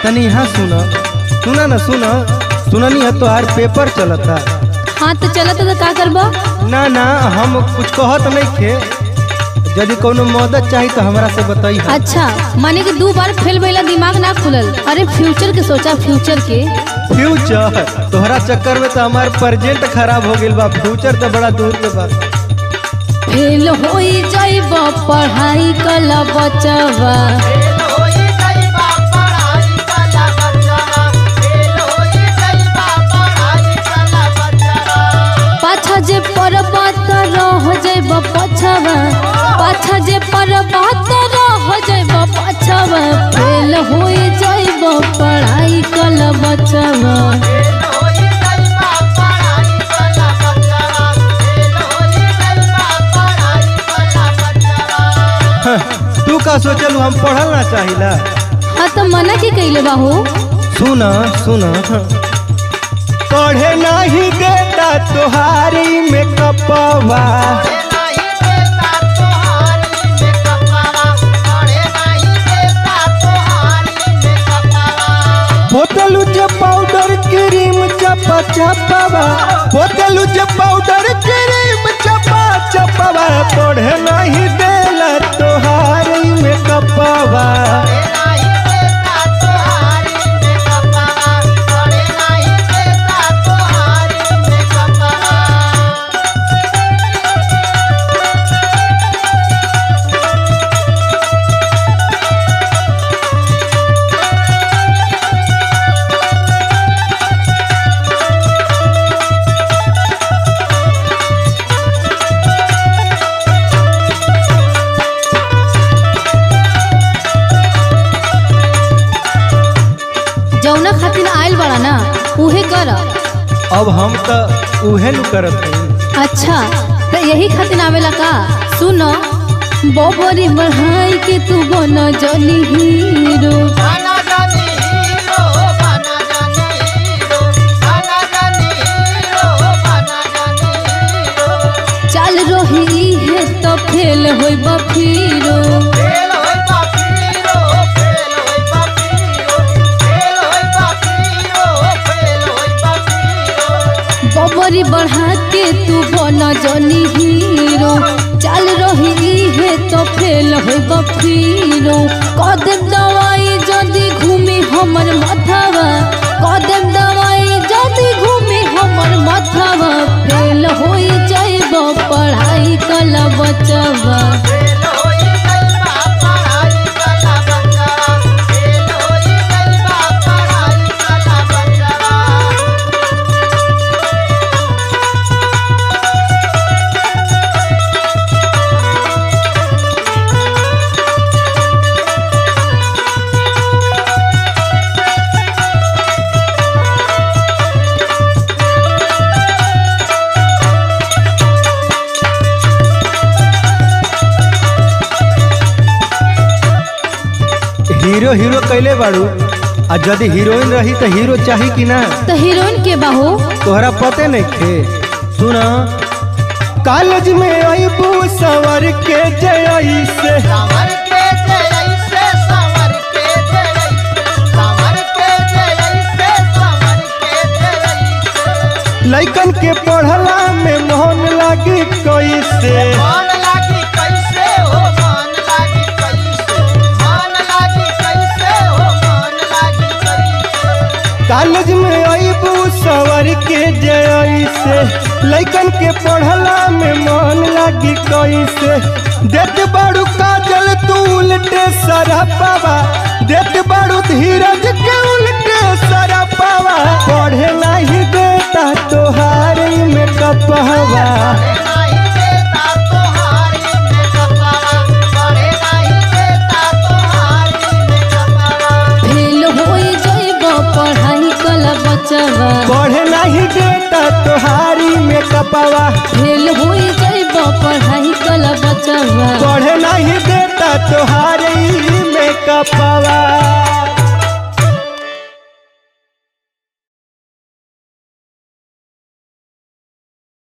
तनी यहाँ सुना सुना न सुना सुननी है तोहार पेपर चलता। हाँ तो चलता तो का करबो? ना ना हम कुछ कहत नहीं थे, यदि कोनो मदद चाहिए तो हमरा से बताई। अच्छा माने कि 2 बार फेल भइला दिमाग ना खुलल। अरे फ्यूचर के सोचा, फ्यूचर के। फ्यूचर तोहरा चक्कर में तो हमार प्रेजेंट खराब हो गइल बा, फ्यूचर तो बड़ा दूर के बा। फेल होई जाइबो पढ़ाई कला बचवा, पाछा जे पढ़बा त रह जाइबो पछवा, पाछा जे पढ़बा त रह जाइबो पछवा। फेल होई जाइबो पढ़ाई कला बचवा। तू का सोचलू हम पढ़ल ना चाहिला? हाँ तो मना की कइले बाहू? सुना सुना पढ़े नहीं देता तोहारी में कपवा, बोतलू जे पाउडर क्रीम चपा चपवा, बोतलू जे पाउडर क्रीम चपा चपवा। पढ़े नहीं देला तोहारी में कपवा। जौना खातिर आयल बड़ा ना उहे कर। अब हम तो उहे नु करत हई। अच्छा तो यही खातिर आवेला का? सुनो बोबरी बढ़ाई के तू बना जानी हीरो, चल रही है तो फेल होई बफीरो। बोबरी बढ़ा के तू बना जानी हीरो, चल रही है तो फेल होई बफीरो। कदम दवाई जदी घूमी हमर माथावा, कदम दवाई जदी घूमी हमर माथावा। फेल होई जाइबो पढ़ाई कला बचवा। हीरो हीरो कैले बाड़ू, आ यदि हीरोइन रही तो हीरो चाही कि ना? तो हीरोइन के बाहू तोहरा पते नहीं थे। सुना कॉलेज में अबू सवर के जई से, लइकन के पढ़ला में मोहन लागी कैसे, कॉलेज में अबू सवर के जैसे, लइकन के पढ़ला में मन लागी कैसे। देत बाड़ू काजल तू उल्टे सरपावा, देत बाड़ू धीरज के उल्टे सरपावा। पढ़े नहीं देता तोहारी में कपवा, पढ़े नहीं देता तोहारी में कपवा। फेल होई जाइबो पढ़ाई कला बचवा, पढ़े नहीं देता तोहारी में कपवा।